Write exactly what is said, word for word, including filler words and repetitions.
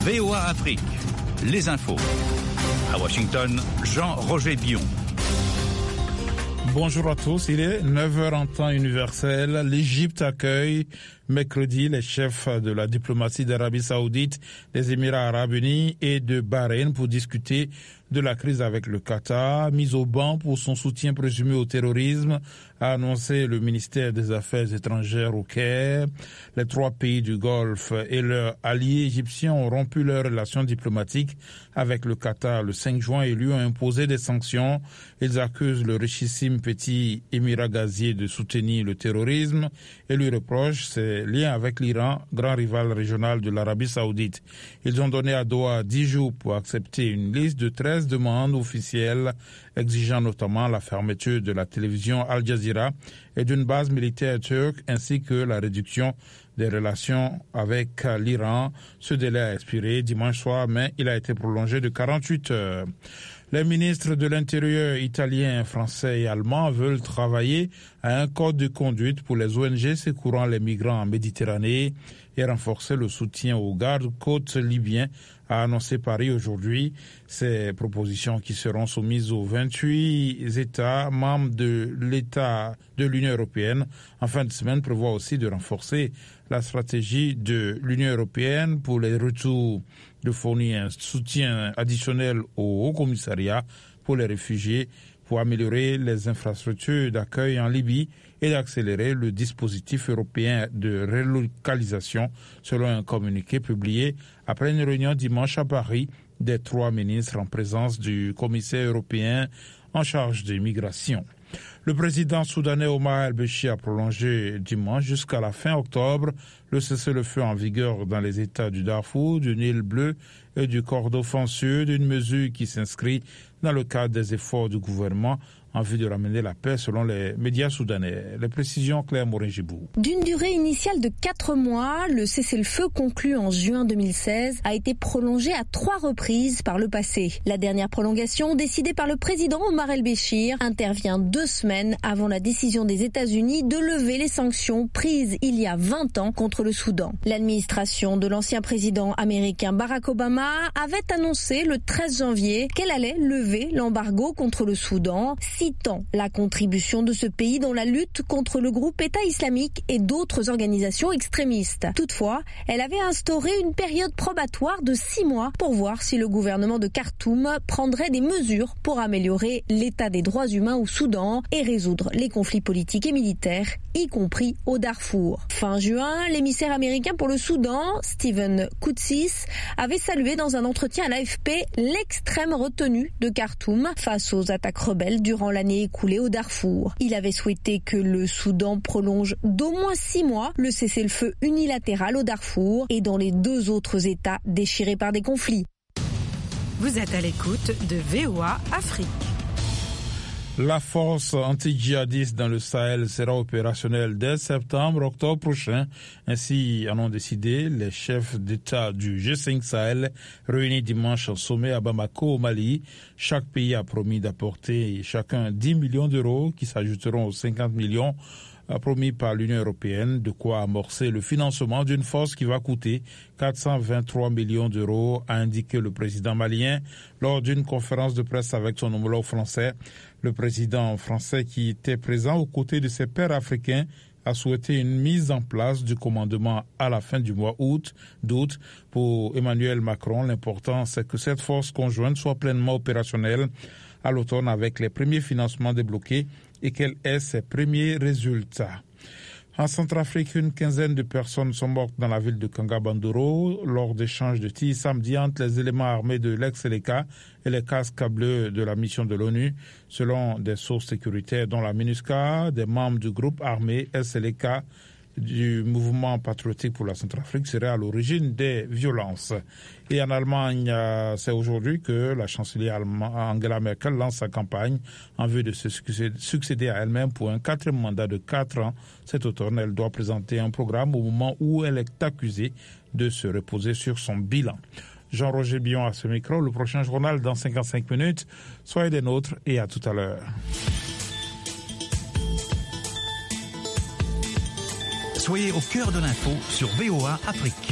V O A Afrique, les infos. À Washington, Jean-Roger Bion. Bonjour à tous, il est neuf heures en temps universel. L'Égypte accueille mercredi les chefs de la diplomatie d'Arabie Saoudite, des Émirats Arabes Unis et de Bahreïn pour discuter de la crise avec le Qatar, mise au banc pour son soutien présumé au terrorisme, a annoncé le ministère des Affaires étrangères au Caire. Les trois pays du Golfe et leurs alliés égyptiens ont rompu leurs relations diplomatiques avec le Qatar le cinq juin et lui ont imposé des sanctions. Ils accusent le richissime petit émirat gazier de soutenir le terrorisme et lui reprochent ses liens avec l'Iran, grand rival régional de l'Arabie Saoudite. Ils ont donné à Doha dix jours pour accepter une liste de treize demandes officielles exigeant notamment la fermeture de la télévision Al Jazeera et d'une base militaire turque ainsi que la réduction des relations avec l'Iran. Ce délai a expiré dimanche soir, mais il a été prolongé de quarante-huit heures. Les ministres de l'Intérieur italiens, français et allemands veulent travailler à un code de conduite pour les O N G secourant les migrants en Méditerranée et renforcer le soutien aux gardes-côtes libyens, a annoncé Paris aujourd'hui. Ces propositions qui seront soumises aux vingt-huit États membres de l'État de l'Union européenne en fin de semaine prévoient aussi de renforcer la stratégie de l'Union européenne pour les retours, de fournir un soutien additionnel au Haut Commissariat pour les réfugiés, pour améliorer les infrastructures d'accueil en Libye et d'accélérer le dispositif européen de relocalisation, selon un communiqué publié après une réunion dimanche à Paris des trois ministres en présence du commissaire européen en charge des migrations. Le président soudanais Omar el-Béchir a prolongé dimanche jusqu'à la fin octobre le cessez-le-feu en vigueur dans les États du Darfour, du Nil bleu et du Kordofan sud, une mesure qui s'inscrit dans le cadre des efforts du gouvernement en vue de ramener la paix selon les médias soudanais. Les précisions, Claire Morin-Gibou. D'une durée initiale de quatre mois, le cessez-le-feu conclu en juin deux mille seize a été prolongé à trois reprises par le passé. La dernière prolongation, décidée par le président Omar el-Béchir, intervient deux semaines avant la décision des États-Unis de lever les sanctions prises il y a vingt ans contre le Soudan. L'administration de l'ancien président américain Barack Obama avait annoncé le treize janvier qu'elle allait lever l'embargo contre le Soudan, citant la contribution de ce pays dans la lutte contre le groupe État islamique et d'autres organisations extrémistes. Toutefois, elle avait instauré une période probatoire de six mois pour voir si le gouvernement de Khartoum prendrait des mesures pour améliorer l'état des droits humains au Soudan et résoudre les conflits politiques et militaires, y compris au Darfour. Fin juin, l'émissaire américain pour le Soudan, Stephen Koutsis, avait salué dans un entretien à l'A F P l'extrême retenue de Khartoum face aux attaques rebelles durant l'année écoulée au Darfour. Il avait souhaité que le Soudan prolonge d'au moins six mois le cessez-le-feu unilatéral au Darfour et dans les deux autres États déchirés par des conflits. Vous êtes à l'écoute de V O A Afrique. La force anti-djihadiste dans le Sahel sera opérationnelle dès septembre-octobre prochain. Ainsi en ont décidé les chefs d'État du G cinq Sahel réunis dimanche au sommet à Bamako au Mali. Chaque pays a promis d'apporter chacun dix millions d'euros qui s'ajouteront aux cinquante millions promis par l'Union européenne, de quoi amorcer le financement d'une force qui va coûter quatre cent vingt-trois millions d'euros, a indiqué le président malien lors d'une conférence de presse avec son homologue français. Le président français, qui était présent aux côtés de ses pairs africains, a souhaité une mise en place du commandement à la fin du mois août, d'août. Pour Emmanuel Macron, l'important c'est que cette force conjointe soit pleinement opérationnelle à l'automne avec les premiers financements débloqués et qu'elle ait ses premiers résultats. En Centrafrique, une quinzaine de personnes sont mortes dans la ville de Kanga-Bandoro lors d'échanges de tirs samedi entre les éléments armés de l'ex-Seleka et les casques bleus de la mission de l'ONU. Selon des sources sécuritaires dont la MINUSCA, des membres du groupe armé Seleka du mouvement patriotique pour la Centrafrique seraient à l'origine des violences. Et en Allemagne, c'est aujourd'hui que la chancelière Angela Merkel lance sa campagne en vue de se succéder à elle-même pour un quatrième mandat de quatre ans. Cet automne, elle doit présenter un programme au moment où elle est accusée de se reposer sur son bilan. Jean-Roger Bion à ce micro. Le prochain journal dans cinquante-cinq minutes. Soyez des nôtres et à tout à l'heure. Soyez au cœur de l'info sur V O A Afrique.